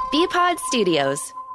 BPod Studios.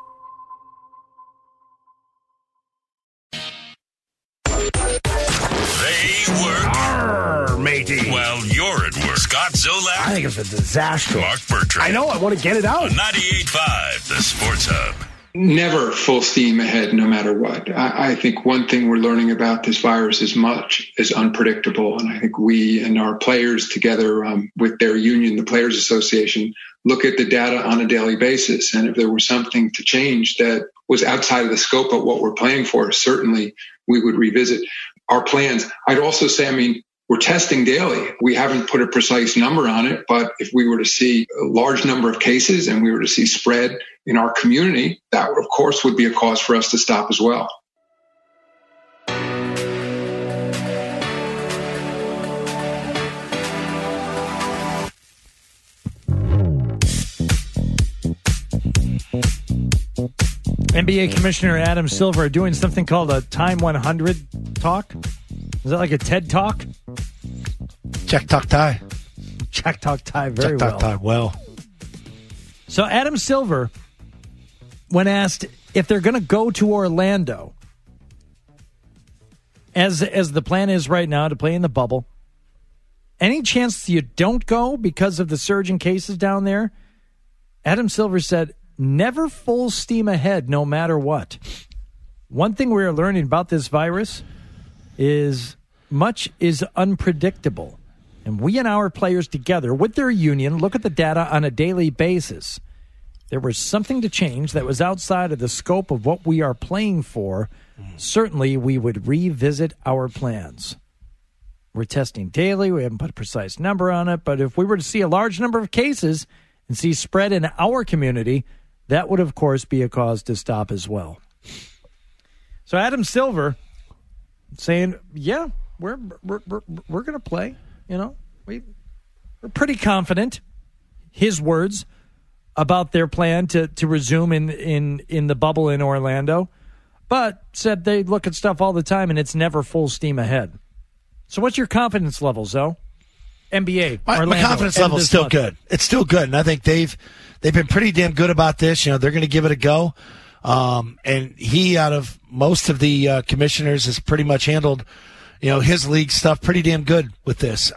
They work. Arr, matey. Well, you're at work. Scott Zolak. I think it's a disaster. Mark Bertrand. I know. I want to get it out. 98.5, the Sports Hub. Never full steam ahead, no matter what. I think one thing we're learning about this virus is much is unpredictable. And I think we and our players together with their union, the Players Association, look at the data on a daily basis. And if there was something to change that was outside of the scope of what we're playing for, certainly we would revisit our plans. I'd also say, we're testing daily. We haven't put a precise number on it, but if we were to see a large number of cases and we were to see spread in our community, that, of course, would be a cause for us to stop as well. NBA Commissioner Adam Silver doing something called a Time 100 talk. Is that like a TED Talk? Check, talk, tie. Check, talk, tie. Very Check, well. talk, tie. Well. So Adam Silver, when asked if they're going to go to Orlando, as the plan is right now to play in the bubble, any chance you don't go because of the surge in cases down there? Adam Silver said, never full steam ahead, no matter what. One thing we're learning about this virus is much is unpredictable. And we and our players together with their union look at the data on a daily basis. There was something to change that was outside of the scope of what we are playing for. Certainly, we would revisit our plans. We're testing daily. We haven't put a precise number on it. But if we were to see a large number of cases and see spread in our community, that would, of course, be a cause to stop as well. So Adam Silver saying, yeah, we're going to play. You know, we're pretty confident, his words, about their plan to resume in the bubble in Orlando, but said they look at stuff all the time and it's never full steam ahead. So what's your confidence level, Zoe? NBA, Orlando. My confidence level is still good. It's still good, and I think they've been pretty damn good about this. You know, they're going to give it a go. And he, out of most of the commissioners, has pretty much handled, you know, his league stuff pretty damn good with this.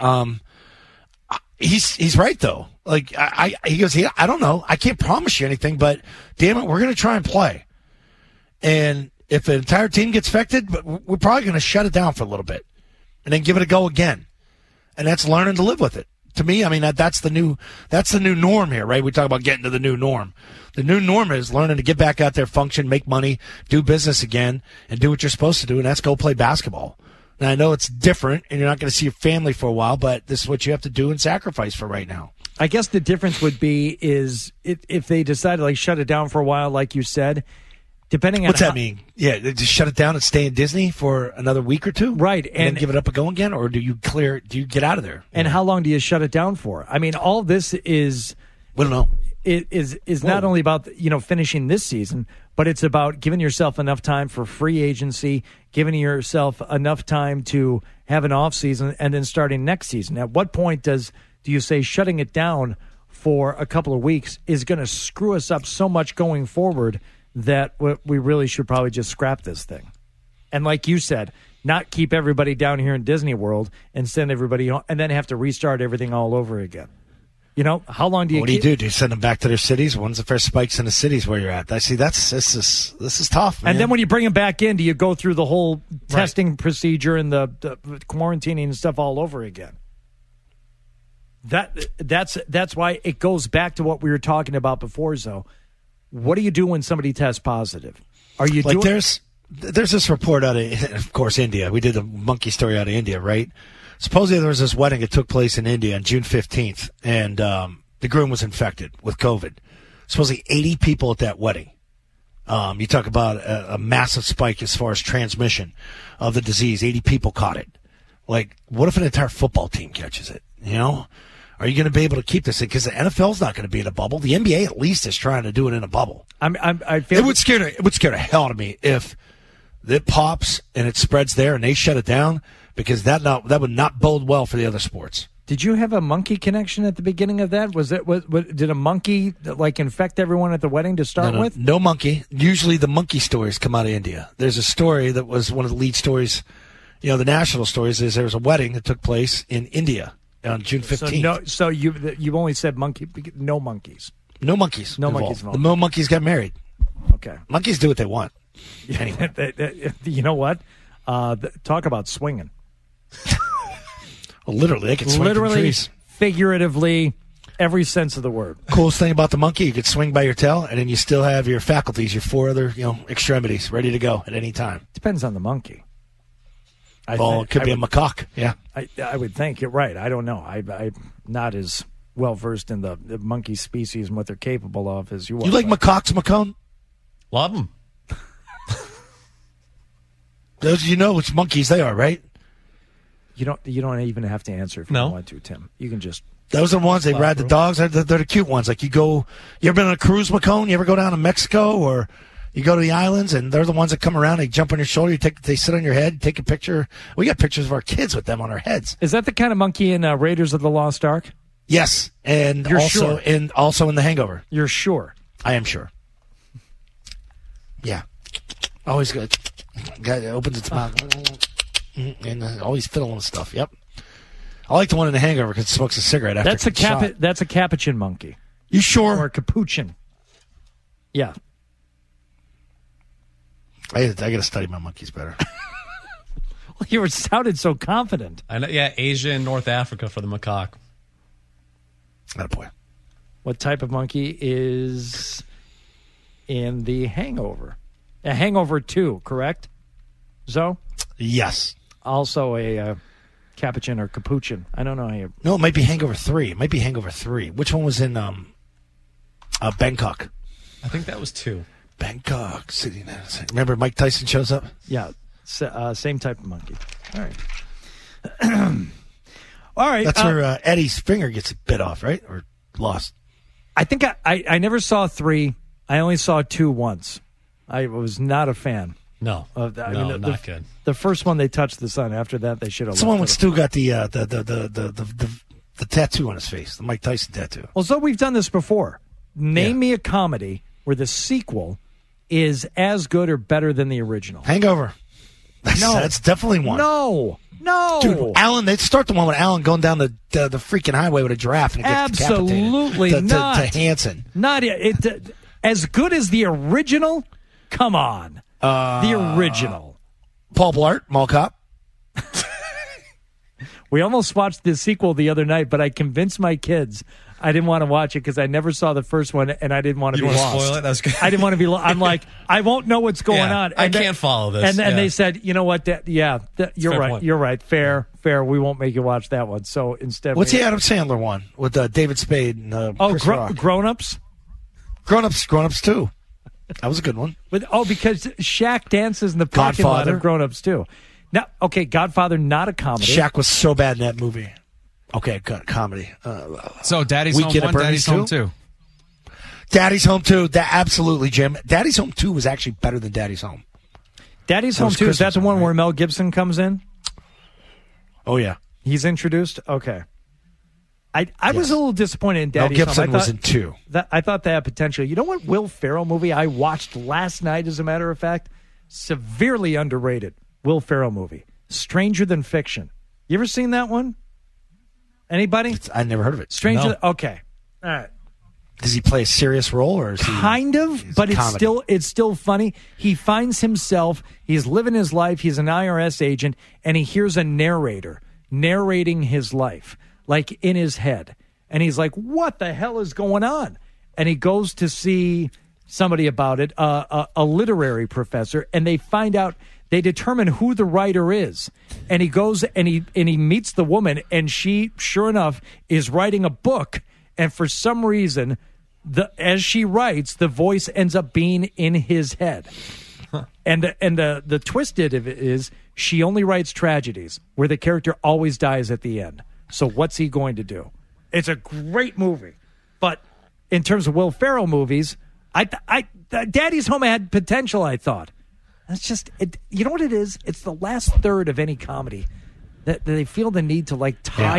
He's right though. Like he goes, I don't know. I can't promise you anything, but damn it, we're going to try and play. And if the entire team gets affected, we're probably going to shut it down for a little bit and then give it a go again. And that's learning to live with it. To me, that's the new norm here, right? We talk about getting to the new norm. The new norm is learning to get back out there, function, make money, do business again, and do what you're supposed to do, and that's go play basketball. Now, I know it's different, and you're not going to see your family for a while, but this is what you have to do and sacrifice for right now. I guess the difference would be is if they decide to shut it down for a while, like you said, depending on what's that mean? Yeah, just shut it down and stay in Disney for another week or two, right? And then give it up a go again, or do you get out of there? And how long do you shut it down for? I mean, all this is we don't know. Is not only about finishing this season, but it's about giving yourself enough time for free agency, giving yourself enough time to have an off season, and then starting next season. At what point do you say shutting it down for a couple of weeks is going to screw us up so much going forward that we really should probably just scrap this thing? And like you said, not keep everybody down here in Disney World and send everybody home and then have to restart everything all over again. You know, how long do you? What do you do? Do you send them back to their cities? When's the first spikes in the cities where you're at? I see. This is tough, man. And then when you bring them back in, do you go through the whole testing procedure and the quarantining and stuff all over again? That's why it goes back to what we were talking about before, Zoe. What do you do when somebody tests positive? Are you doing? There's this report out of course, India. We did a monkey story out of India, right? Supposedly there was this wedding that took place in India on June 15th, and the groom was infected with COVID. Supposedly 80 people at that wedding. You talk about a massive spike as far as transmission of the disease. 80 people caught it. Like, what if an entire football team catches it? You know? Are you going to be able to keep this thing? Because the NFL's not going to be in a bubble. The NBA at least is trying to do it in a bubble. I feel it would scare the hell out of me if it pops and it spreads there and they shut it down, because that would not bode well for the other sports. Did you have a monkey connection at the beginning of that? Did a monkey like infect everyone at the wedding to start with? No monkey. Usually the monkey stories come out of India. There's a story that was one of the lead stories. The national stories is there was a wedding that took place in India on June 15th. So you only said monkey, no monkeys. No monkeys. No monkeys involved. No monkeys got married. Okay. Monkeys do what they want. Anyway. You know what? Talk about swinging. Well, literally, they can swing from trees. Figuratively, every sense of the word. Coolest thing about the monkey, you could swing by your tail, and then you still have your faculties, your 4 other extremities ready to go at any time. Depends on the monkey. It could be a macaque. Yeah, I would think you're right. I don't know. I'm not as well versed in the monkey species and what they're capable of as you are. You like macaques, McCone? Love them. Those which monkeys they are, right? You don't even have to answer if you don't want to, Tim. You can just. Those are the ones they ride the dogs. They're the cute ones. Like you ever been on a cruise, McCone? You ever go down to Mexico or you go to the islands and they're the ones that come around. They jump on your shoulder. They sit on your head, take a picture. We got pictures of our kids with them on our heads. Is that the kind of monkey in Raiders of the Lost Ark? Yes, and You're also sure? also in The Hangover. You're sure? I am sure. Yeah, always good. Guy opens its mouth and always fiddling stuff. Yep. I like the one in The Hangover because it smokes a cigarette after That's a capuchin monkey. You sure? Or a capuchin. Yeah. I got to study my monkeys better. Well, you sounded so confident. I know. Yeah, Asia and North Africa for the macaque. Attaboy. What type of monkey is in The Hangover? A Hangover 2, correct? Zoe? Yes. Also a capuchin or capuchin. I don't know how you... No, it might be Hangover 3. It might be Hangover 3. Which one was in Bangkok? I think that was 2. Bangkok City. Remember Mike Tyson shows up? Yeah. Same type of monkey. All right. All right. That's where Eddie's finger gets bit off, right? Or lost. I think I never saw 3. I only saw 2 once. I was not a fan. No. Of that. No, not good. The first one, they touched the sun. After that, they should have. Someone with Stu got the tattoo on his face, the Mike Tyson tattoo. Well, so we've done this before. Name me a comedy where the sequel is as good or better than the original. Hangover. That's definitely one. No. Dude, Alan, they start the one with Alan going down the freaking highway with a giraffe and it gets absolutely decapitated. not. To Hanson. Not it. As good as the original? Come on. The original. Paul Blart, Mall Cop. We almost watched the sequel the other night, but I convinced my kids I didn't want to watch it because I never saw the first one and I didn't want to be lost. You want to spoil it? That's good. I didn't want to be I'm like, I won't know what's going on. And I can't follow this. And they said, you know what? You're right. Point. You're right. Fair. We won't make you watch that one. So instead, what's the Adam Sandler one with David Spade and Chris Rock? Grown-Ups? Grown-Ups 2. That was a good one. Because Shaq dances in the parking lot of Grown-Ups too. Now, okay, Godfather, not a comedy. Shaq was so bad in that movie. Okay, comedy. So Daddy's Home 1, Daddy's Home 2. Daddy's Home 2, absolutely, Jim. Daddy's Home 2 was actually better than Daddy's Home. Daddy's Home 2, is that the one where Mel Gibson comes in? Oh, yeah. He's introduced? Okay. I was a little disappointed in Daddy's Mel Gibson Home. was in 2. I thought that had potential. You know what Will Ferrell movie I watched last night, as a matter of fact? Severely underrated Will Ferrell movie. Stranger Than Fiction. You ever seen that one? Anybody? I never heard of it. Okay. All right. Does he play a serious role or is he kind of, but it's still funny. He finds himself, he's living his life, he's an IRS agent, and he hears a narrator narrating his life, like in his head. And he's like, what the hell is going on? And he goes to see somebody about it, a literary professor, and they find out, they determine who the writer is. And he goes and he meets the woman, and she, sure enough, is writing a book. And for some reason, as she writes, the voice ends up being in his head. Huh. And the twist of it is she only writes tragedies where the character always dies at the end. So what's he going to do? It's a great movie. But in terms of Will Ferrell movies, Daddy's Home had potential, I thought. That's just, you know what it is? It's the last third of any comedy that they feel the need to like tie up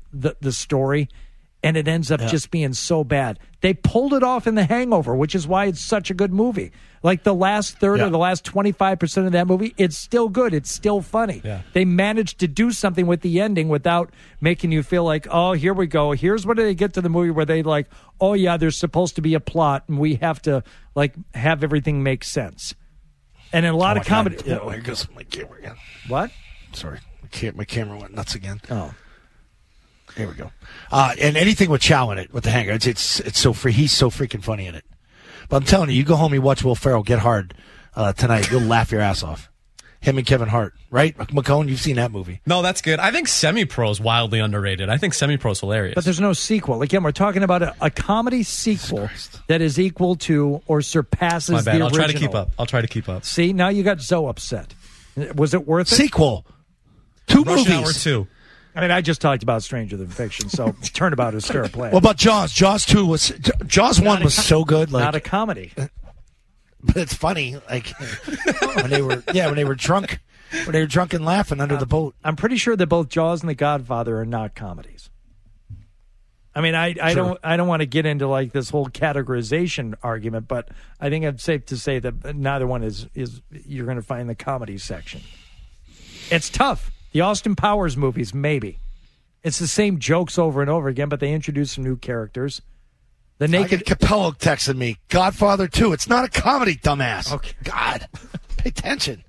the story, and it ends up just being so bad. They pulled it off in The Hangover, which is why it's such a good movie. Like the last third or the last 25% of that movie, it's still good. It's still funny. Yeah. They managed to do something with the ending without making you feel like, oh, here we go. Here's where they get to the movie where they like, oh, yeah, there's supposed to be a plot, and we have to like have everything make sense. And in a lot of comedy... Yeah, here goes my camera again. What? Sorry. My camera went nuts again. Oh. Here we go. And anything with Chow in it, with the Hangover, it's so free. He's so freaking funny in it. But I'm telling you, you go home, you watch Will Ferrell Get Hard tonight, you'll laugh your ass off. Him and Kevin Hart, right? McCone, you've seen that movie. No, that's good. I think Semi-Pro is wildly underrated. I think Semi-Pro is hilarious. But there's no sequel. Again, we're talking about a comedy sequel that is equal to or surpasses the original. I'll try to keep up. See, now you got Zoe upset. Was it worth it? Sequel. Two Rush movies. Hour 2. I mean, I just talked about Stranger Than Fiction, so Turnabout is fair play. What about Jaws? Jaws 2 was... Jaws 1 was so good. Like, not a comedy. But it's funny, like, when they were drunk. When they were drunk and laughing under the boat. I'm pretty sure that both Jaws and The Godfather are not comedies. I mean, I don't want to get into like this whole categorization argument, but I think it's safe to say that neither one is you're going to find the comedy section. It's tough. The Austin Powers movies, maybe. It's the same jokes over and over again, but they introduce some new characters. The Naked Capello texted me, Godfather 2. It's not a comedy, dumbass. Okay. God, pay attention.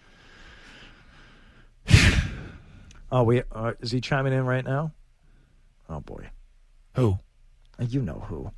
Oh, is he chiming in right now? Oh, boy. Who? You know who.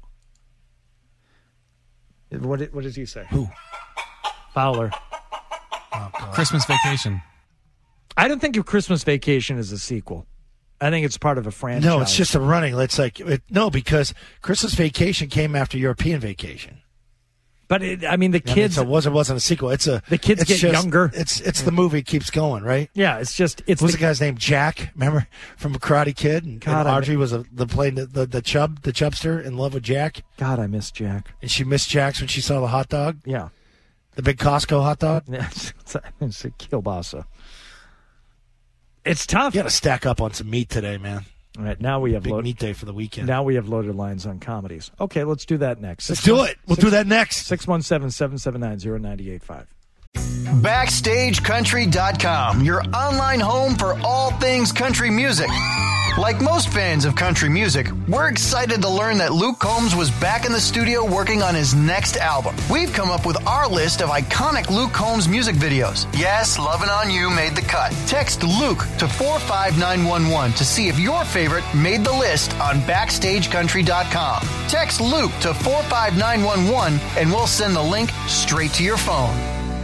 What does he say? Who? Fowler. Oh, Christmas Vacation. I don't think Christmas Vacation is a sequel. I think it's part of a franchise. No, it's just a running. It's like because Christmas Vacation came after European Vacation. But the kids. It wasn't a sequel. The kids get younger. It's the movie keeps going, right? Yeah, it's just What was the guy's name? Jack, remember from Karate Kid? And Audrey was playing the chubster in love with Jack. God, I miss Jack. And she missed Jack's when she saw the hot dog. Yeah, the big Costco hot dog. It's a kielbasa. It's tough. You got to stack up on some meat today, man. All right, now we have big meat day for the weekend. Now we have loaded lines on comedies. Okay, let's do that next. Let's do it. We'll do that next. 617-779-0985. BackstageCountry.com, your online home for all things country music. Like most fans of country music, we're excited to learn that Luke Combs was back in the studio working on his next album. We've come up with our list of iconic Luke Combs music videos. Yes, Lovin' On You made the cut. Text Luke to 45911 to see if your favorite made the list on BackstageCountry.com. Text Luke to 45911 and we'll send the link straight to your phone.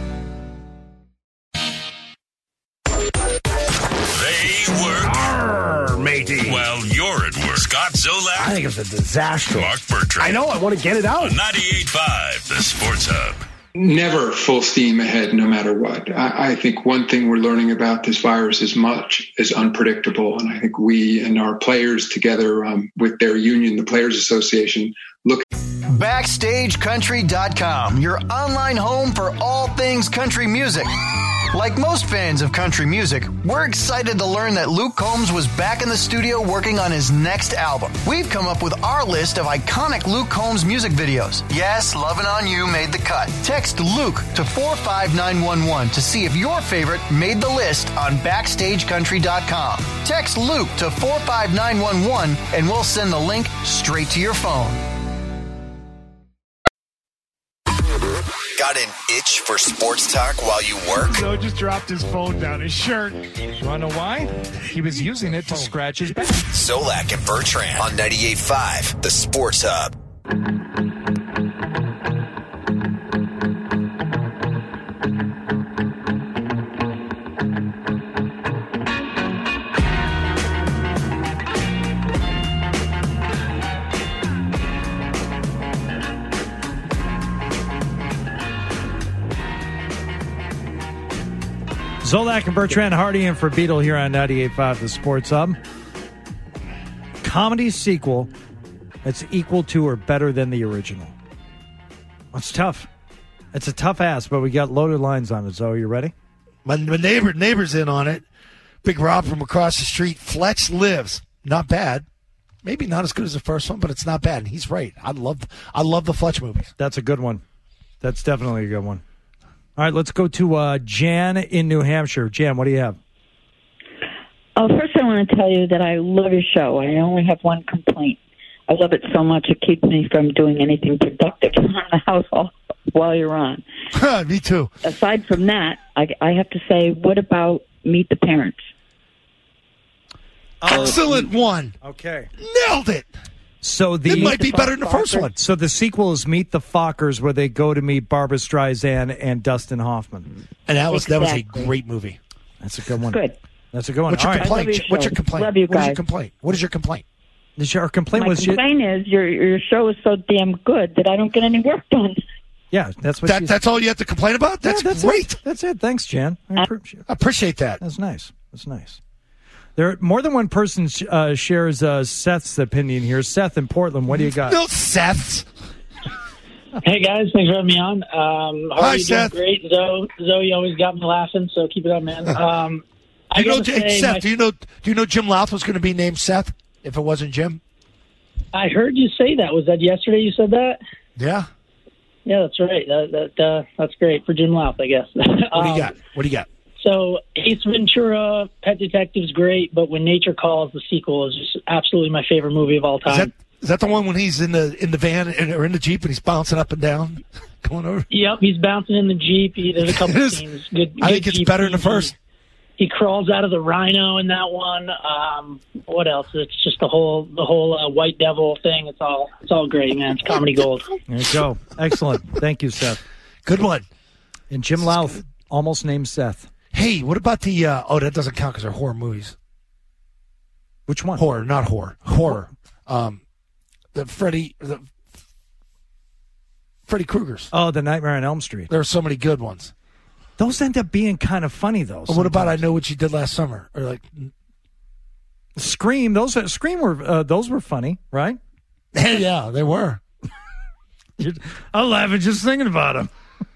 Matey. Well, you're at work. Scott Zolak. I think it's a disaster. Mark Bertrand. I know. I want to get it out. 98.5, the Sports Hub. Never full steam ahead, no matter what. I think one thing we're learning about this virus is much is unpredictable. And I think we and our players together with their union, the Players Association, look. BackstageCountry.com, your online home for all things country music. Like most fans of country music, we're excited to learn that Luke Combs was back in the studio working on his next album. We've come up with our list of iconic Luke Combs music videos. Yes, Lovin' On You made the cut. Text Luke to 45911 to see if your favorite made the list on BackstageCountry.com. Text Luke to 45911 and we'll send the link straight to your phone. Got an itch for sports talk while you work? Joe just dropped his phone down his shirt. You want to know why? He was using it to scratch his back. Zolak and Bertrand on 98.5, the Sports Hub. Zolak and Bertrand Hardy in for Beetle here on 98.5 The Sports Hub. Comedy sequel that's equal to or better than the original. It's tough. It's a tough ask, but we got loaded lines on it. So, you ready? My neighbor's in on it. Big Rob from across the street. Fletch lives not bad. Maybe not as good as the first one, but it's not bad. And he's right. I love the Fletch movies. That's a good one. That's definitely a good one. All right, let's go to Jan in New Hampshire. Jan, what do you have? First, I want to tell you that I love your show. I only have one complaint. I love it so much it keeps me from doing anything productive around the house while you're on. Me too. Aside from that, I have to say, what about Meet the Parents? Excellent one. Okay. Nailed it. So it might be better than the first one. So the sequel is Meet the Fockers, where they go to meet Barbara Streisand and Dustin Hoffman. And that was a great movie. That's a good one. Good. That's a good one. What's your complaint? What's your complaint? Love you guys. What is your complaint? What is your complaint? Our complaint My complaint is your show is so damn good that I don't get any work done. Yeah, that's what. That's all you have to complain about. That's great. That's it. Thanks, Jan. I appreciate that. That's nice. That's nice. There, more than one person shares Seth's opinion here. Seth in Portland, what do you got? No, Seth. Hey guys, thanks for having me on. Hi, Seth. Doing great. Zoe always got me laughing, so keep it up, man. Seth, do you know Jim Louth was going to be named Seth if it wasn't Jim? I heard you say that. Was that yesterday you said that? Yeah. Yeah, that's right. That's great for Jim Louth, I guess. What do you got? What do you got? So Ace Ventura, Pet Detective's great, but When Nature Calls, the sequel, is just absolutely my favorite movie of all time. Is that the one when he's in the van or in the Jeep and he's bouncing up and down, going over? Yep, he's bouncing in the Jeep. There's a couple of scenes. Good. I think it's better than the first. He crawls out of the rhino in that one. What else? It's just the whole White Devil thing. It's all great, man. It's comedy gold. There you go. Excellent. Thank you, Seth. Good one. And Jim Louth, almost named Seth. Hey, what about the? That doesn't count because they're horror movies. Which one? Horror, not horror. Horror. The Freddy Kruegers. Oh, the Nightmare on Elm Street. There are so many good ones. Those end up being kind of funny, though. Well, what about I Know What You Did Last Summer? Or like Scream. Those were funny, right? Yeah, they were. I'm laughing just thinking about them.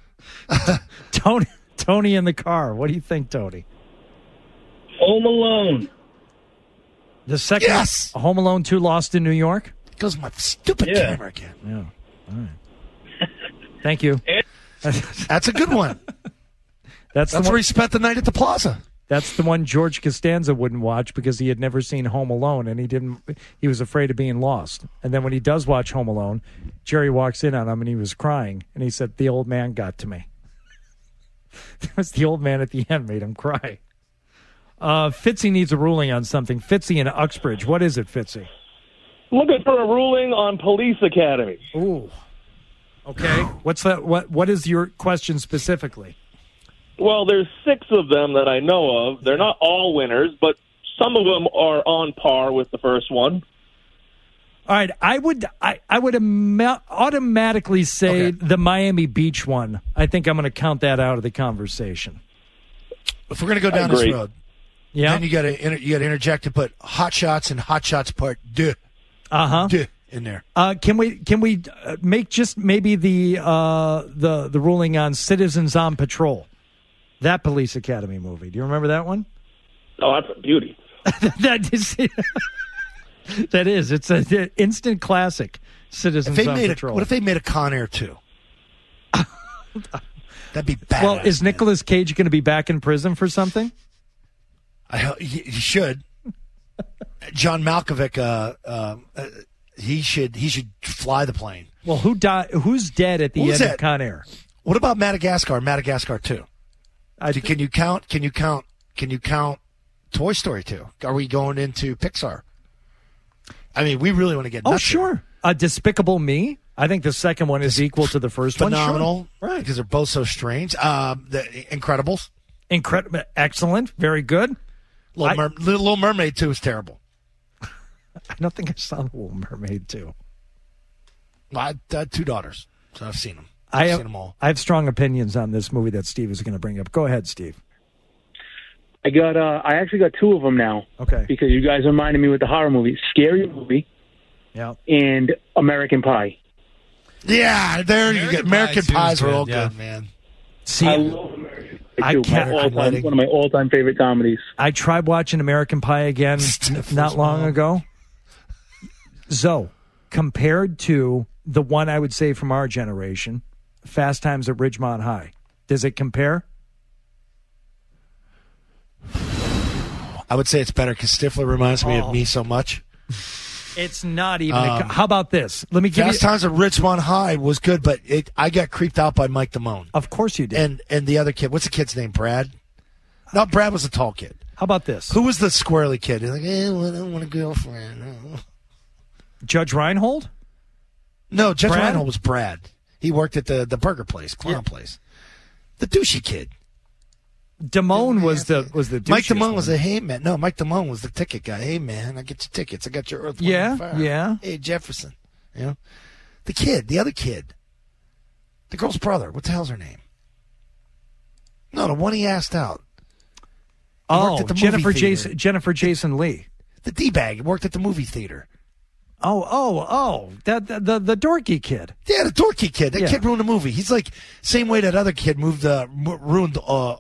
Tony in the car. What do you think, Tony? Home Alone. The second Home Alone 2 Lost in New York? Goes my stupid camera again. Yeah. All right. Thank you. That's a good one. That's where he spent the night at the plaza. That's the one George Costanza wouldn't watch because he had never seen Home Alone and he was afraid of being lost. And then when he does watch Home Alone, Jerry walks in on him and he was crying and he said, "The old man got to me." That was the old man at the end made him cry. Fitzy needs a ruling on something. Fitzy in Uxbridge. What is it, Fitzy? Looking for a ruling on Police Academy. Ooh. Okay. What's that? What is your question specifically? Well, there's 6 of them that I know of. They're not all winners, but some of them are on par with the first one. All right, I would automatically say the Miami Beach one. I think I'm going to count that out of the conversation. If we're going to go down this road, then you got to interject and put Hot Shots and Hot Shots Part 2. In there. Can we make just maybe the ruling on Citizens on Patrol, that Police Academy movie? Do you remember that one? Oh, that's a beauty. That is. It's an instant classic. Citizens on Patrol. What if they made a Con Air 2? That'd be bad. Well, is Nicolas Cage going to be back in prison for something? He should. John Malkovich. He should fly the plane. Well, who's dead at the end of Con Air? What about Madagascar? Madagascar 2. Can you count Toy Story 2? Are we going into Pixar? I mean, we really want to get nuts. Oh, sure. Despicable Me. I think the second one is equal to the first one. Phenomenal. Sure. Right. Because they're both so strange. The Incredibles. Excellent. Very good. Little Mermaid 2 is terrible. I don't think I saw The Little Mermaid 2. Well, I had 2 daughters, so I've seen them. I've seen them all. I have strong opinions on this movie that Steve is going to bring up. Go ahead, Steve. I actually got 2 of them now. Okay. Because you guys reminded me with the horror movie, Scary Movie, and American Pie. Yeah, there you go. American Pies are all good, man. See, I love American. I can't. One of my all-time favorite comedies. I tried watching American Pie again not long ago. Zoe, compared to the one I would say from our generation, Fast Times at Ridgemont High, does it compare? I would say it's better because Stifler reminds me of me so much. It's not even. How about this? Let me give Fast Times at Ridgemont High was good, but I got creeped out by Mike Damone. Of course you did. And the other kid. What's the kid's name? Brad? No, Brad was a tall kid. How about this? Who was the squirrely kid? He's like, I don't want a girlfriend. Judge Reinhold? No, Judge Brad? Reinhold was Brad. He worked at the burger place, clown place. The douchey kid. Damone was the Mike Damone one. was a hey man. No, Mike Damone was the ticket guy. Hey man, I get your tickets. I got your Earth, Wind, and Fire. Yeah. Hey Jefferson. You know, the other kid, the girl's brother. What the hell's her name? No, the one he asked out. He worked at the movie theater. Jennifer Jason Leigh. The D-bag worked at the movie theater. Oh, the dorky kid. Yeah, the dorky kid. That kid ruined the movie. He's like same way that other kid ruined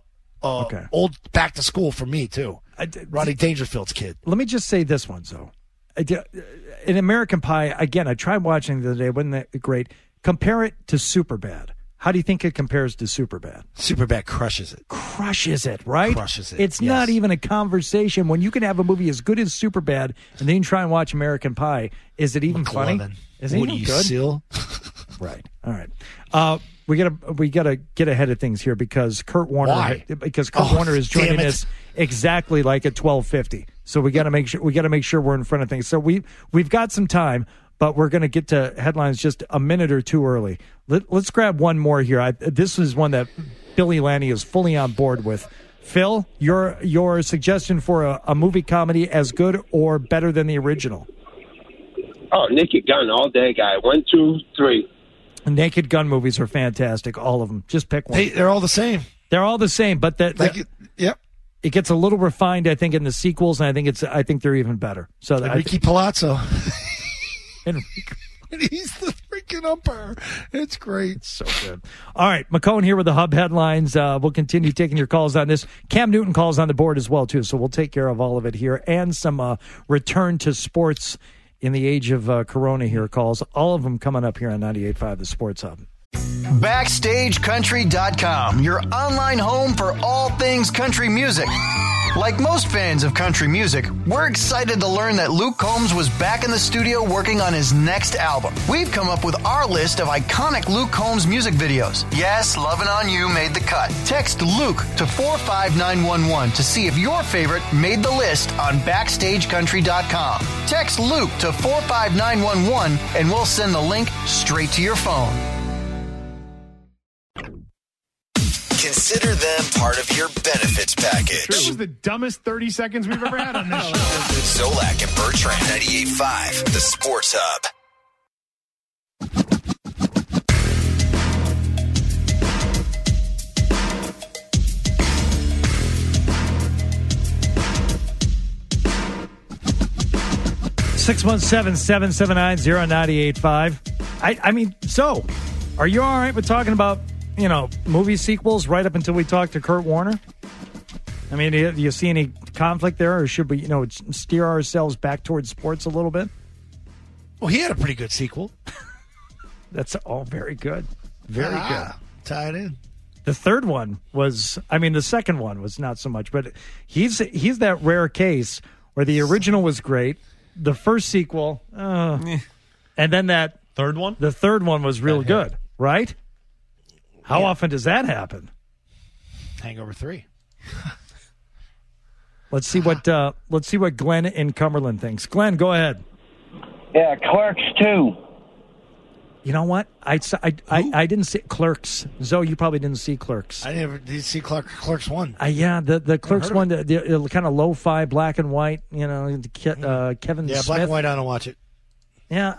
old Back to School for me too. Rodney Dangerfield's kid. Let me just say this one, though. In American Pie, again, I tried watching the other day. Wasn't that great? Compare it to Superbad. How do you think it compares to Superbad? Superbad crushes it. Crushes it, right? Crushes it. It's not even a conversation. When you can have a movie as good as Superbad and then you try and watch American Pie, is it even funny? Is it What even are you, good? Seal? Right. All right. We gotta get ahead of things here because Kurt Warner. Why? Because Kurt Warner is joining us exactly like at 12:50. So we got to make sure we're in front of things. So we've got some time, but we're going to get to headlines just a minute or two early. Let's grab one more here. This is one that Billy Lanny is fully on board with. Phil, your suggestion for a movie comedy as good or better than the original? Oh, Naked Gun all day, guy. 1, 2, 3. Naked Gun movies are fantastic. All of them. Just pick one. They're all the same. They're all the same, but yep. It gets a little refined, I think, in the sequels, and I think they're even better. So Ricky Palazzo. And he's the freaking umpire. It's great. So good. All right, McCone here with the Hub headlines. We'll continue taking your calls on this. Cam Newton calls on the board as well, too, so we'll take care of all of it here. And some return to sports in the age of Corona here calls. All of them coming up here on 98.5 The Sports Hub. BackstageCountry.com, your online home for all things country music. Like most fans of country music, we're excited to learn that Luke Combs was back in the studio working on his next album. We've come up with our list of iconic Luke Combs music videos. Yes, Lovin' On You made the cut. Text Luke to 45911 to see if your favorite made the list on BackstageCountry.com. Text Luke to 45911 and we'll send the link straight to your phone. Consider them part of your benefits package. That was the dumbest 30 seconds we've ever had on this show. Zolak and Bertrand, 98.5, The Sports Hub. (617-779-0985). I mean, so are you all right with talking about movie sequels right up until we talk to Kurt Warner? I mean, do you see any conflict there, or should we, steer ourselves back towards sports a little bit? Well, he had a pretty good sequel. That's all very good. Very good. Tied in. The third one was, the second one was not so much, but he's that rare case where the original was great, the first sequel, and then that third one? The third one was real good, right? How often does that happen? Hangover 3. Let's see what Glenn in Cumberland thinks. Glenn, go ahead. Yeah, Clerks 2. You know what? I didn't see Clerks. Zoe, you probably didn't see Clerks. I never did see Clerks 1. Yeah, the Clerks one, the kind of lo-fi, black and white. Kevin Smith. Black and white. I don't watch it. Yeah,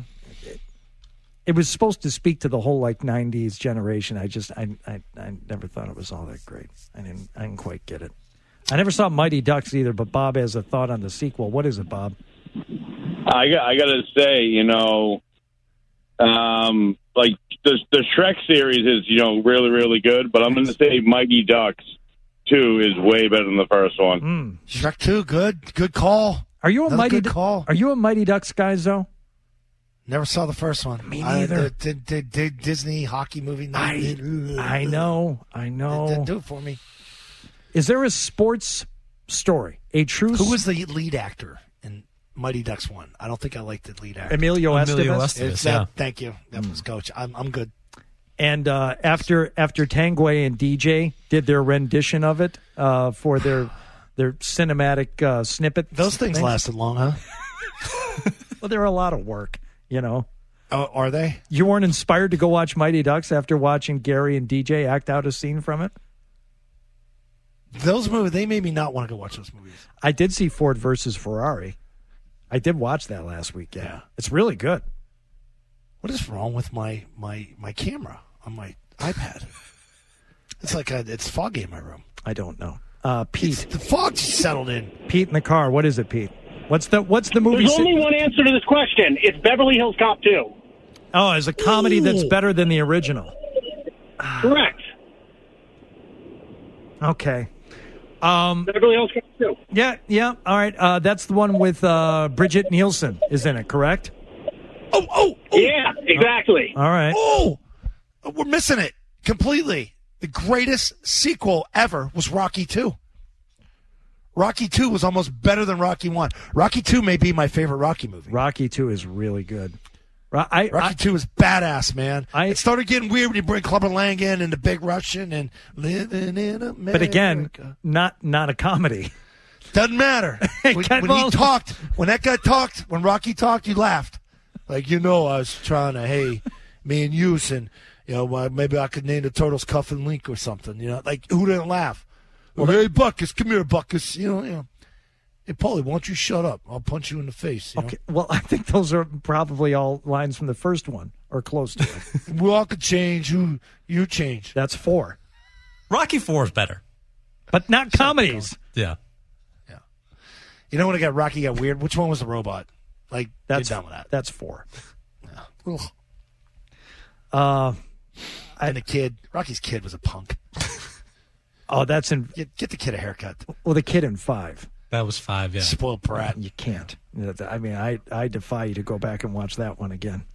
it was supposed to speak to the whole 90s generation. I never thought it was all that great. I didn't quite get it. I never saw Mighty Ducks either, but Bob has a thought on the sequel. What is it, Bob? I got to say, Like the Shrek series is, really, really good, but I'm going to say Mighty Ducks 2 is way better than the first one. Shrek 2, good call. Are you a Another Mighty Are you a Mighty Ducks guy, Zoe? Never saw the first one. Me neither. The Disney hockey movie. I know. Didn't do it for me. Is there a sports story? Who was the lead actor in Mighty Ducks 1? I don't think I liked the lead actor. Emilio Estevez. Thank you. That was Coach. I'm good. And after Tanguay and DJ did their rendition of it for their cinematic snippet, those things lasted long, huh? Well, they're a lot of work, Oh, are they? You weren't inspired to go watch Mighty Ducks after watching Gary and DJ act out a scene from it? Those movies, they made me not want to go watch those movies. I did see Ford versus Ferrari. I did watch that last week. Yeah. It's really good. What is wrong with my camera on my iPad? It's like it's foggy in my room. I don't know. Pete, the fog just settled in. Pete in the car. What is it, Pete? What's the movie? There's only one answer to this question. It's Beverly Hills Cop 2. Oh, it's a comedy that's better than the original. Correct. Okay. Beverly Hills Cop 2. Yeah. All right. That's the one with Bridget Nielsen is in it, correct? Oh. Yeah, exactly. All right. Oh, we're missing it completely. The greatest sequel ever was Rocky 2. Rocky 2 was almost better than Rocky 1. Rocky 2 may be my favorite Rocky movie. Rocky 2 is really good. Rocky 2 is badass, man. It started getting weird when you bring Clubber Lang in and the Big Russian and Living in America. But again, not a comedy. Doesn't matter. When that guy talked, when Rocky talked, you laughed. Like, I was trying to, hey, me and you, and, maybe I could name the turtles Cuff and Link or something, like, who didn't laugh? Well, hey, Buckus, come here, Buckus, Hey, Paulie, why don't you shut up? I'll punch you in the face. Okay, well, I think those are probably all lines from the first one, or close to it. We all could change. You change. That's 4. Rocky 4 is better. But not comedies. Yeah. When Rocky got weird? Which one was the robot? Like, you're done with that. That's 4. Yeah. And the kid. Rocky's kid was a punk. Oh, that's in... Get the kid a haircut. Well, the kid in 5. That was 5, yeah. Spoiled brat. You can't. I mean, I defy you to go back and watch that one again.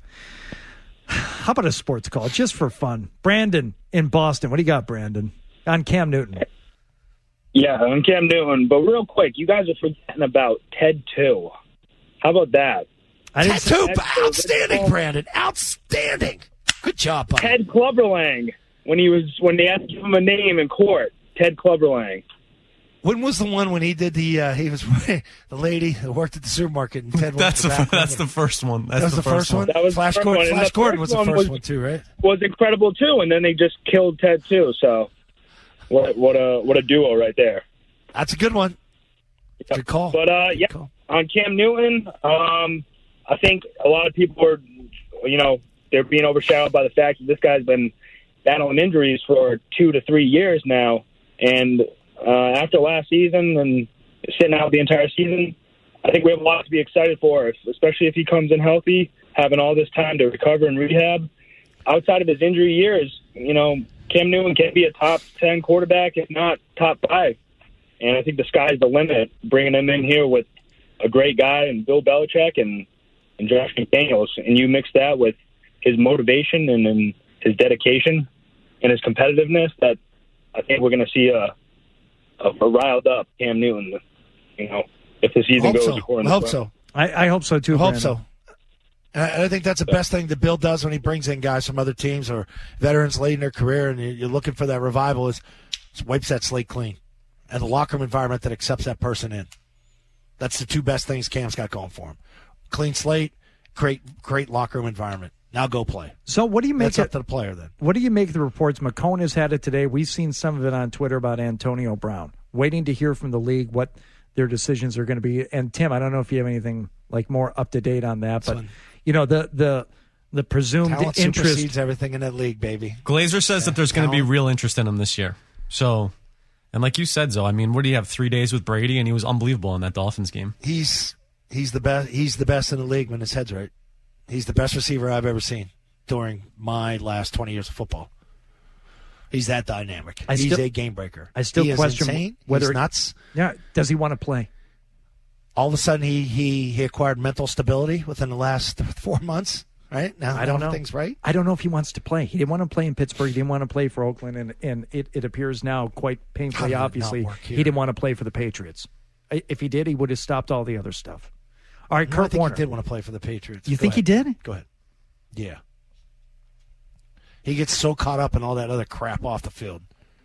How about a sports call, just for fun? Brandon in Boston. What do you got, Brandon? On Cam Newton. Yeah, on Cam Newton. But real quick, you guys are forgetting about Ted 2. How about that? Ted 2, outstanding, Brandon. Outstanding. Good job, buddy. Ted Clubberlang. When they asked him a name in court, Ted Clubberlang. When was the one when he did he was the lady who worked at the supermarket and Ted that's the first one. That was the first one. That was Flash Gordon. Flash Gordon was the first one too, right? Was incredible too, and then they just killed Ted too. So what a duo right there. That's a good one. Good call. But on Cam Newton, I think a lot of people are, they're being overshadowed by the fact that this guy's been battling injuries for 2 to 3 years now, and after last season and sitting out the entire season, I think we have a lot to be excited for, especially if he comes in healthy, having all this time to recover and rehab. Outside of his injury years, Cam Newton can be a top 10 quarterback, if not top 5. And I think the sky's the limit, bringing him in here with a great guy and Bill Belichick and Josh McDaniels. And you mix that with his motivation and his dedication and his competitiveness, that I think we're going to see a riled up Cam Newton, if the season goes according to plan. So. I hope so too. I hope so. And I think that's the best thing that Bill does when he brings in guys from other teams or veterans late in their career, and you're looking for that revival, is wipes that slate clean, and the locker room environment that accepts that person in. That's the two best things Cam's got going for him: clean slate, great locker room environment. Now go play. So what do you make? That's up to the player then. What do you make of the reports? McCone has had it today. We've seen some of it on Twitter about Antonio Brown. Waiting to hear from the league what their decisions are going to be. And Tim, I don't know if you have anything like more up to date on that, but the presumed talent interest supersedes everything in that league, baby. Glazer says that there's going to be real interest in him this year. So, and like you said, Zoe, I mean, what do you have? 3 days with Brady, and he was unbelievable in that Dolphins game. He's the best. He's the best in the league when his head's right. He's the best receiver I've ever seen during my last 20 years of football. He's that dynamic. He's a game breaker. I still question insane. whether He's nuts. Yeah, does he want to play? All of a sudden, he acquired mental stability within the last 4 months. Right now, I don't know. Things right. I don't know if he wants to play. He didn't want to play in Pittsburgh. He didn't want to play for Oakland, and it appears now quite painfully, obviously, he didn't want to play for the Patriots. If he did, he would have stopped all the other stuff. All right, Kurt Warner. I think he did want to play for the Patriots. You think he did? Go ahead. Yeah. He gets so caught up in all that other crap off the field.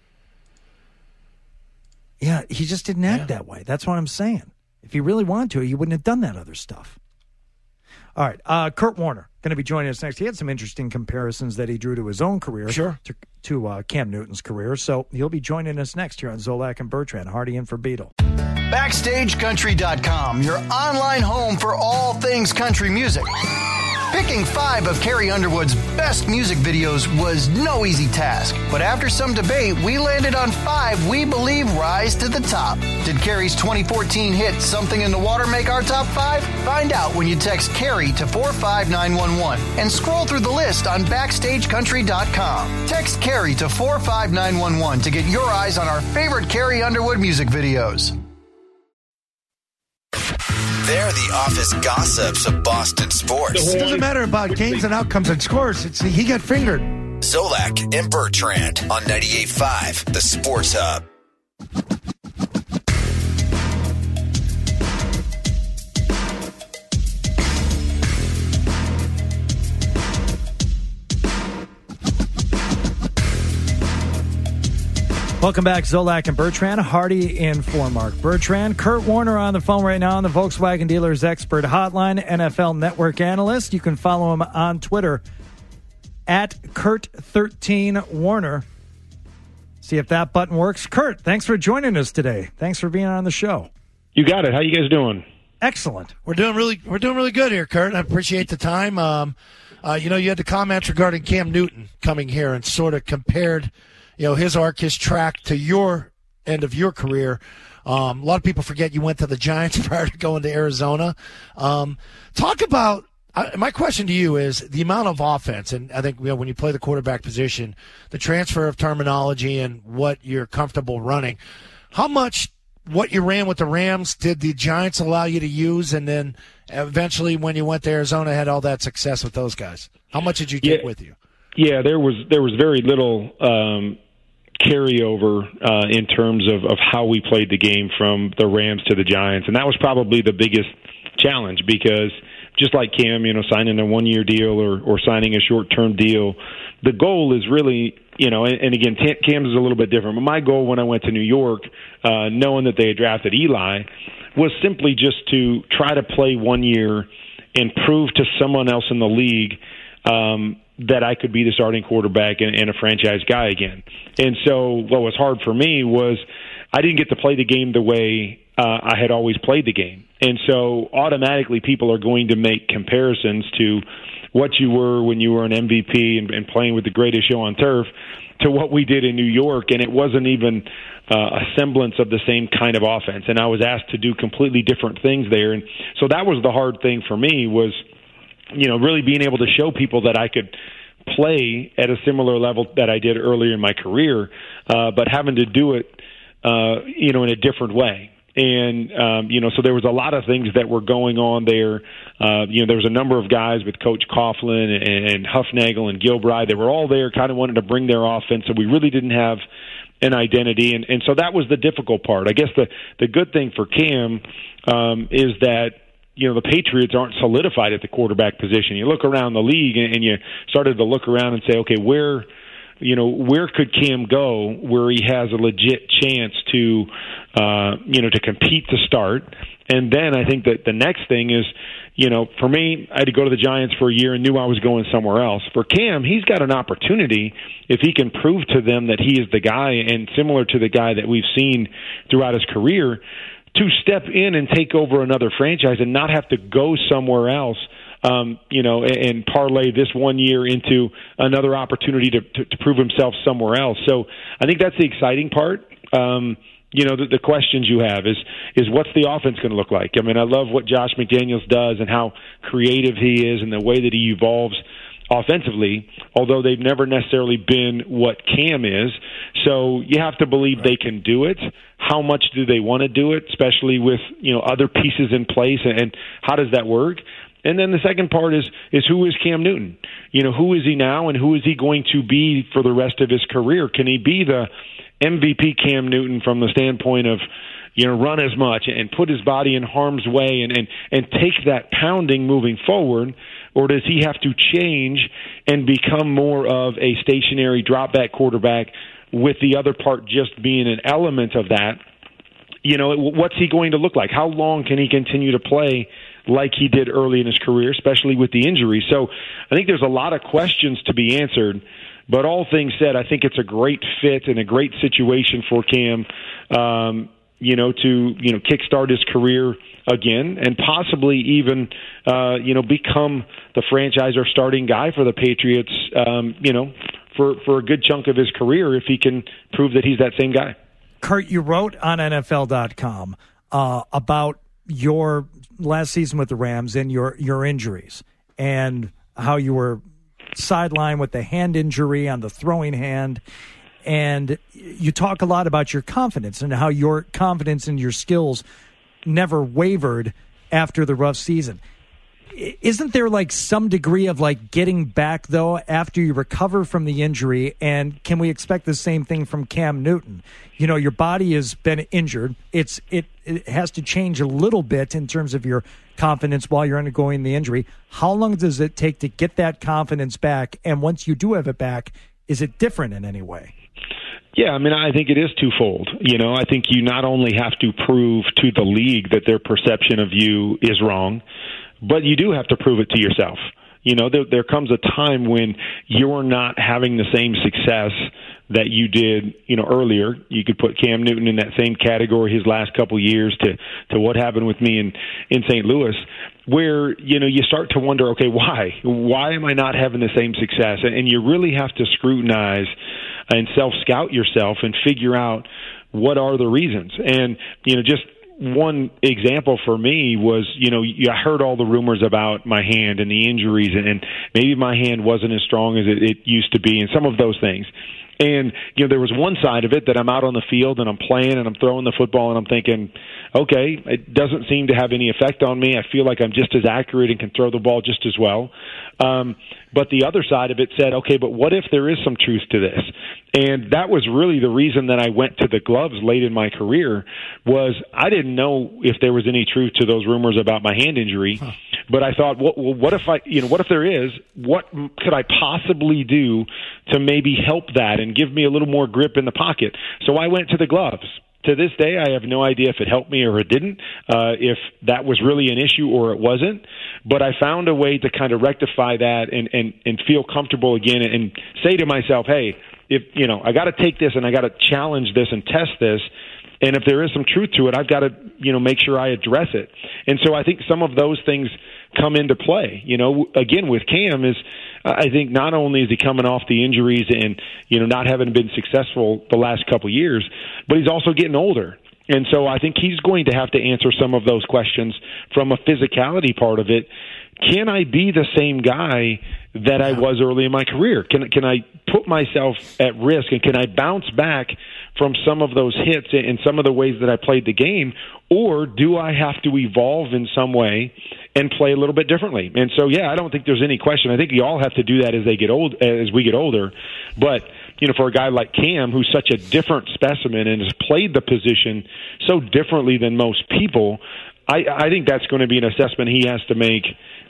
Yeah, he just didn't act that way. That's what I'm saying. If he really wanted to, he wouldn't have done that other stuff. All right, Kurt Warner going to be joining us next. He had some interesting comparisons that he drew to his own career, to Cam Newton's career. So he'll be joining us next here on Zolak and Bertrand. Hardy in for Beetle. BackstageCountry.com, your online home for all things country music. Picking 5 of Carrie Underwood's best music videos was no easy task, but after some debate, we landed on 5 we believe rise to the top. Did Carrie's 2014 hit Something in the Water make our top 5? Find out when you text Carrie to 45911 and scroll through the list on BackstageCountry.com. Text Carrie to 45911 to get your eyes on our favorite Carrie Underwood music videos. They're the office gossips of Boston sports. It doesn't matter about games and outcomes and scores. He got fingered. Zolak and Bertrand on 98.5, the Sports Hub. Welcome back, Zolak and Bertrand. Hardy in for Mark Bertrand. Kurt Warner on the phone right now on the Volkswagen Dealers Expert Hotline, NFL Network analyst. You can follow him on Twitter at Kurt13Warner. See if that button works. Kurt, thanks for joining us today. Thanks for being on the show. You got it. How you guys doing? Excellent. We're doing really good here, Kurt. I appreciate the time. You had the comments regarding Cam Newton coming here and sort of compared his arc, his track to your end of your career. A lot of people forget you went to the Giants prior to going to Arizona. Talk about, my question to you is the amount of offense, and I think when you play the quarterback position, the transfer of terminology and what you're comfortable running. How much what you ran with the Rams did the Giants allow you to use, and then eventually when you went to Arizona had all that success with those guys? How much did you take with you? Yeah, there was very little carryover in terms of how we played the game from the Rams to the Giants, and that was probably the biggest challenge because just like Cam, signing a one-year deal or signing a short-term deal, the goal is really, and again, Cam's is a little bit different, but my goal when I went to New York, knowing that they had drafted Eli, was simply just to try to play 1 year and prove to someone else in the league that I could be the starting quarterback and a franchise guy again. And so what was hard for me was I didn't get to play the game the way I had always played the game. And so automatically people are going to make comparisons to what you were when you were an MVP and playing with the greatest show on turf to what we did in New York, and it wasn't even a semblance of the same kind of offense. And I was asked to do completely different things there. And so that was the hard thing for me was really being able to show people that I could play at a similar level that I did earlier in my career, but having to do it, in a different way. And, so there was a lot of things that were going on there. There was a number of guys with Coach Coughlin and Huffnagel and Gilbride. They were all there, kind of wanted to bring their offense, so we really didn't have an identity. And so that was the difficult part. I guess the good thing for Cam is that, the Patriots aren't solidified at the quarterback position. You look around the league and you started to look around and say, okay, where could Cam go where he has a legit chance to compete to start? And then I think that the next thing is, for me, I had to go to the Giants for a year and knew I was going somewhere else. For Cam, he's got an opportunity if he can prove to them that he is the guy and similar to the guy that we've seen throughout his career, to step in and take over another franchise and not have to go somewhere else, and parlay this 1 year into another opportunity to prove himself somewhere else. So I think that's the exciting part. the questions you have is what's the offense going to look like? I mean, I love what Josh McDaniels does and how creative he is and the way that he evolves offensively, although they've never necessarily been what Cam is. So you have to believe they can do it. How much do they want to do it, especially with, other pieces in place, and how does that work? And then the second part is who is Cam Newton? Who is he now, and who is he going to be for the rest of his career? Can he be the MVP Cam Newton from the standpoint of, run as much and put his body in harm's way and take that pounding moving forward? Or does he have to change and become more of a stationary drop-back quarterback with the other part just being an element of that? What's he going to look like? How long can he continue to play like he did early in his career, especially with the injury? So I think there's a lot of questions to be answered. But all things said, I think it's a great fit and a great situation for Cam, to kickstart his career again and possibly even, become the franchise or starting guy for the Patriots, for a good chunk of his career if he can prove that he's that same guy. Kurt, you wrote on NFL.com about your last season with the Rams and your injuries and how you were sidelined with the hand injury on the throwing hand. And you talk a lot about your confidence and how your confidence in your skills never wavered after the rough season. Isn't there some degree of getting back though after you recover from the injury? And can we expect the same thing from Cam Newton? Your body has been injured. It has to change a little bit in terms of your confidence while you're undergoing the injury. How long does it take to get that confidence back? And once you do have it back, is it different in any way? Yeah, I mean, I think it is twofold. I think you not only have to prove to the league that their perception of you is wrong, but you do have to prove it to yourself. There comes a time when you're not having the same success that you did, earlier. You could put Cam Newton in that same category his last couple years to what happened with me in St. Louis, where, you start to wonder, okay, why? Why am I not having the same success? And you really have to scrutinize and self-scout yourself and figure out what are the reasons. And, just one example for me was, I heard all the rumors about my hand and the injuries, and maybe my hand wasn't as strong as it used to be, and some of those things. And, there was one side of it that I'm out on the field and I'm playing and I'm throwing the football and I'm thinking, okay, it doesn't seem to have any effect on me. I feel like I'm just as accurate and can throw the ball just as well. But the other side of it said, okay, but what if there is some truth to this? And that was really the reason that I went to the gloves late in my career, was I didn't know if there was any truth to those rumors about my hand injury. But I thought, well, what if there is? What could I possibly do to maybe help that and give me a little more grip in the pocket? So I went to the gloves. To this day, I have no idea if it helped me or it didn't, if that was really an issue or it wasn't. But I found a way to kind of rectify that and feel comfortable again and say to myself, hey, if I got to take this and I got to challenge this and test this. And if there is some truth to it, I've got to, make sure I address it. And so I think some of those things come into play. Again, with Cam is, I think not only is he coming off the injuries and, not having been successful the last couple of years, but he's also getting older. And so I think he's going to have to answer some of those questions from a physicality part of it. Can I be the same guy that I was early in my career? Can I put myself at risk, and can I bounce back from some of those hits and some of the ways that I played the game, or do I have to evolve in some way and play a little bit differently? And so, I don't think there's any question. I think we all have to do that as we get older. But for a guy like Cam, who's such a different specimen and has played the position so differently than most people, I think that's going to be an assessment he has to make,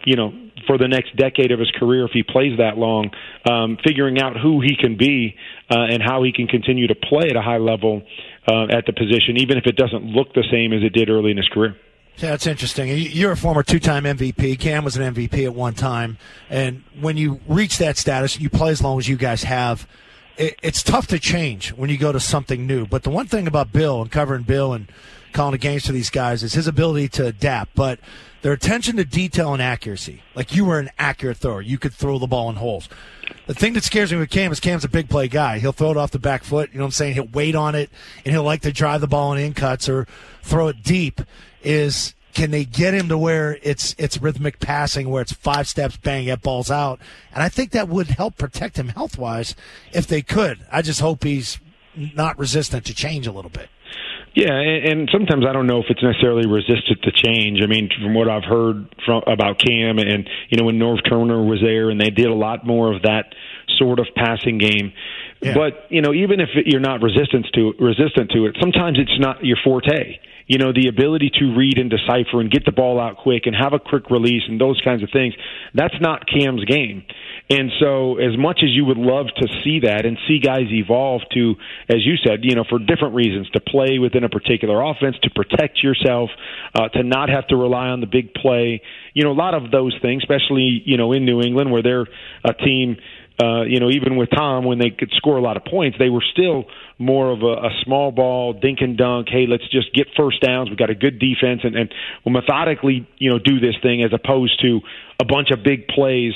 for the next decade of his career if he plays that long, figuring out who he can be and how he can continue to play at a high level at the position, even if it doesn't look the same as it did early in his career. Yeah, that's interesting. You're a former two-time MVP. Cam was an MVP at one time. And when you reach that status, you play as long as you guys have. It's tough to change when you go to something new. But the one thing about Bill and covering Bill and calling the games for these guys is his ability to adapt. But their attention to detail and accuracy. Like, you were an accurate thrower. You could throw the ball in holes. The thing that scares me with Cam is Cam's a big play guy. He'll throw it off the back foot. You know what I'm saying? He'll wait on it, and he'll like to drive the ball in cuts or throw it deep. Can they get him to where it's rhythmic passing, where it's 5 steps, bang, get balls out? And I think that would help protect him health-wise if they could. I just hope he's not resistant to change a little bit. Yeah, and sometimes I don't know if it's necessarily resistant to change. I mean, from what I've heard about Cam, and when Norv Turner was there, and they did a lot more of that sort of passing game. Yeah. But even if you're not resistant to it, sometimes it's not your forte. The ability to read and decipher and get the ball out quick and have a quick release and those kinds of things, that's not Cam's game. And so as much as you would love to see that and see guys evolve to, as you said, for different reasons, to play within a particular offense, to protect yourself, to not have to rely on the big play, a lot of those things, especially, in New England where they're a team, even with Tom, when they could score a lot of points, they were still more of a small ball, dink and dunk. Hey, let's just get first downs. We've got a good defense, and we'll methodically, do this thing as opposed to a bunch of big plays,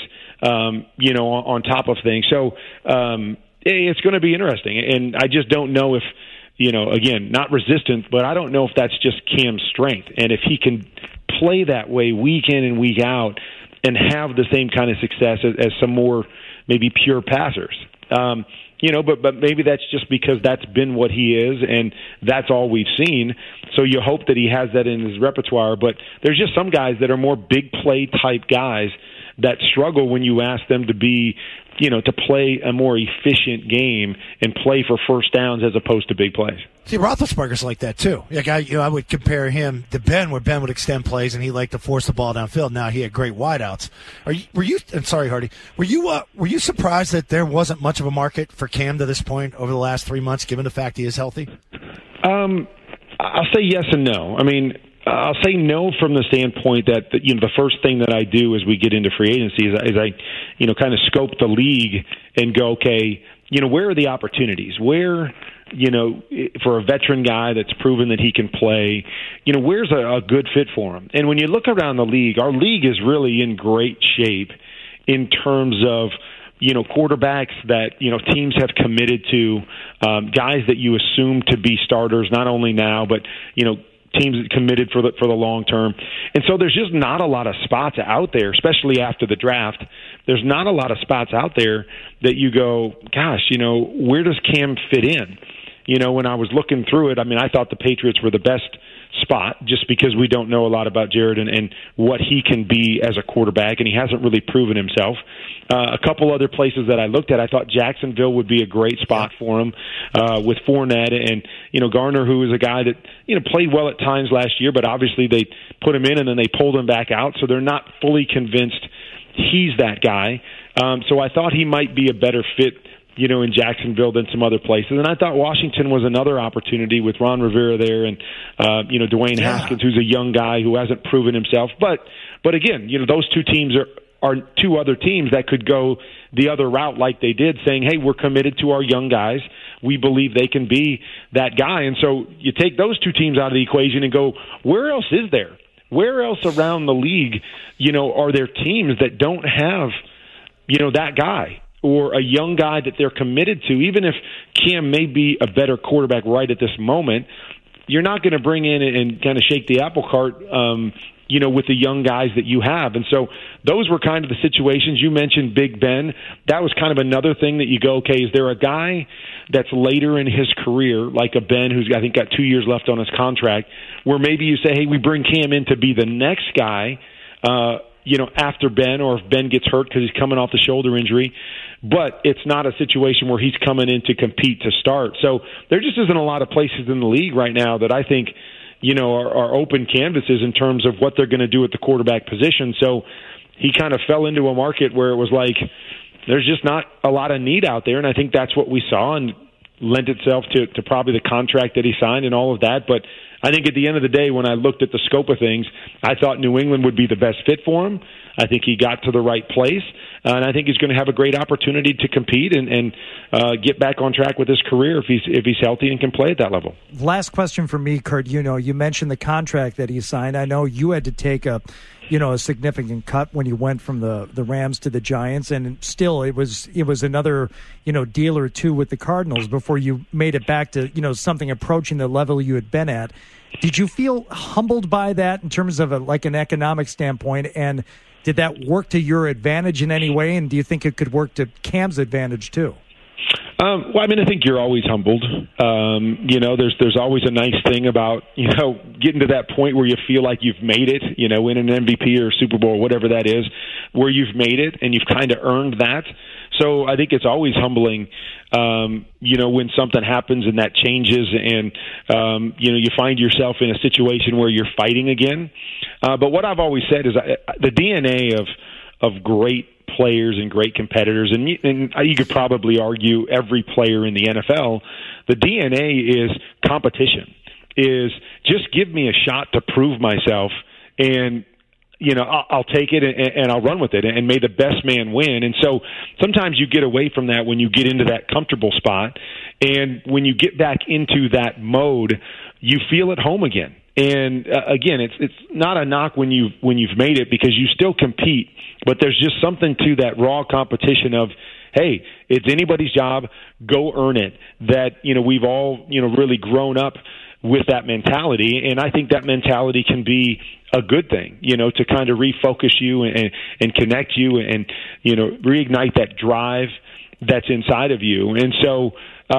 on top of things. So it's going to be interesting, and I just don't know if, again, not resistant, but I don't know if that's just Cam's strength, and if he can play that way week in and week out and have the same kind of success as some more maybe pure passers. But maybe that's just because that's been what he is, and that's all we've seen. So you hope that he has that in his repertoire. But there's just some guys that are more big play type guys that struggle when you ask them to be, to play a more efficient game and play for first downs as opposed to big plays. See, Roethlisberger's like that too. Like I would compare him to Ben, where Ben would extend plays and he liked to force the ball downfield. Now he had great wideouts. Were you? I'm sorry, Hardy. Were you surprised that there wasn't much of a market for Cam to this point over the last 3 months, given the fact he is healthy? I'll say yes and no. I mean, I'll say no from the standpoint that the first thing that I do as we get into free agency is I kind of scope the league and go, okay, where are the opportunities? Where, for a veteran guy that's proven that he can play, where's a good fit for him? And when you look around the league, our league is really in great shape in terms of quarterbacks that teams have committed to, guys that you assume to be starters not only now but teams committed for the long term. And so there's just not a lot of spots out there, especially after the draft. There's not a lot of spots out there that you go, gosh, where does Cam fit in? When I was looking through it, I mean, I thought the Patriots were the best spot just because we don't know a lot about Jared and what he can be as a quarterback, and he hasn't really proven himself. A couple other places that I looked at, I thought Jacksonville would be a great spot for him with Fournette and, Garner, who is a guy that, played well at times last year, but obviously they put him in and then they pulled him back out, so they're not fully convinced he's that guy. So I thought he might be a better fit in Jacksonville than some other places. And I thought Washington was another opportunity with Ron Rivera there and, Dwayne Haskins, who's a young guy who hasn't proven himself. But again, those two teams are two other teams that could go the other route like they did, saying, hey, we're committed to our young guys. We believe they can be that guy. And so you take those two teams out of the equation and go, where else is there? Where else around the league, are there teams that don't have, that guy? Or a young guy that they're committed to, even if Cam may be a better quarterback right at this moment, you're not going to bring in and kind of shake the apple cart, with the young guys that you have. And so those were kind of the situations. You mentioned Big Ben. That was kind of another thing that you go, okay, is there a guy that's later in his career, like a Ben who's, I think, got 2 years left on his contract, where maybe you say, hey, we bring Cam in to be the next guy, after Ben, or if Ben gets hurt because he's coming off the shoulder injury. But it's not a situation where he's coming in to compete to start. So there just isn't a lot of places in the league right now that I think, are open canvases in terms of what they're going to do at the quarterback position. So he kind of fell into a market where it was like there's just not a lot of need out there, and I think that's what we saw and lent itself to probably the contract that he signed and all of that. But I think at the end of the day, when I looked at the scope of things, I thought New England would be the best fit for him. I think he got to the right place, and I think he's going to have a great opportunity to compete and get back on track with his career if he's healthy and can play at that level. Last question for me, Kurt. You mentioned the contract that he signed. I know you had to take a significant cut when you went from the Rams to the Giants, and still it was another deal or two with the Cardinals before you made it back to something approaching the level you had been at. Did you feel humbled by that in terms of an economic standpoint, and did that work to your advantage in any way, and do you think it could work to Cam's advantage too? Well, I think you're always humbled. There's always a nice thing about, getting to that point where you feel like you've made it, win an MVP or Super Bowl or whatever that is, where you've made it and you've kind of earned that. So I think it's always humbling, when something happens and that changes and, you find yourself in a situation where you're fighting again. But what I've always said is the DNA of great players and great competitors, and you could probably argue every player in the NFL, the DNA is competition, is just give me a shot to prove myself, and I'll take it and I'll run with it, and may the best man win. And so sometimes you get away from that when you get into that comfortable spot, and when you get back into that mode, you feel at home again. And again, it's not a knock when you've made it, because you still compete, but there's just something to that raw competition of, hey, it's anybody's job, go earn it. That we've all really grown up with that mentality, and I think that mentality can be a good thing, to kind of refocus you and connect you and reignite that drive that's inside of you. And so.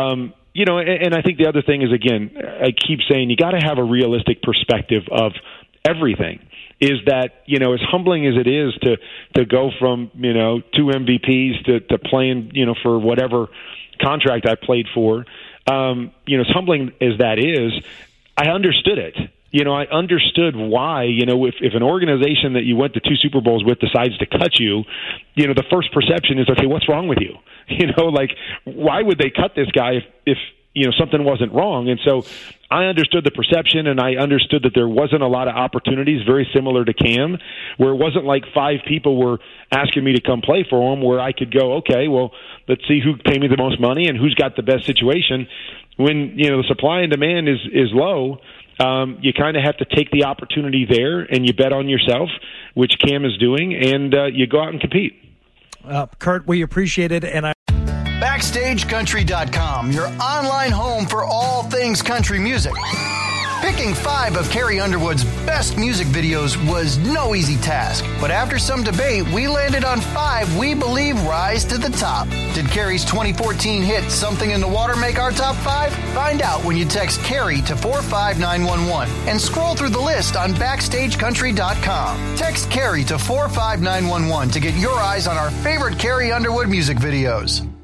And I think the other thing is, again, I keep saying you got to have a realistic perspective of everything. Is that, as humbling as it is to go from, 2 MVPs to playing, for whatever contract I played for, as humbling as that is, I understood it. I understood why, if an organization that you went to 2 Super Bowls with decides to cut you, the first perception is, okay, what's wrong with you? Why would they cut this guy if something wasn't wrong? And so I understood the perception, and I understood that there wasn't a lot of opportunities, very similar to Cam, where it wasn't like 5 people were asking me to come play for them, where I could go, okay, well, let's see who paid me the most money and who's got the best situation. When, the supply and demand is low, you kind of have to take the opportunity there, and you bet on yourself, which Cam is doing, and you go out and compete. Kurt, we appreciate it, and BackstageCountry.com, your online home for all things country music. Picking 5 of Carrie Underwood's best music videos was no easy task, but after some debate, we landed on 5 we believe rise to the top. Did Carrie's 2014 hit Something in the Water make our top 5? Find out when you text Carrie to 45911 and scroll through the list on BackstageCountry.com. Text Carrie to 45911 to get your eyes on our favorite Carrie Underwood music videos.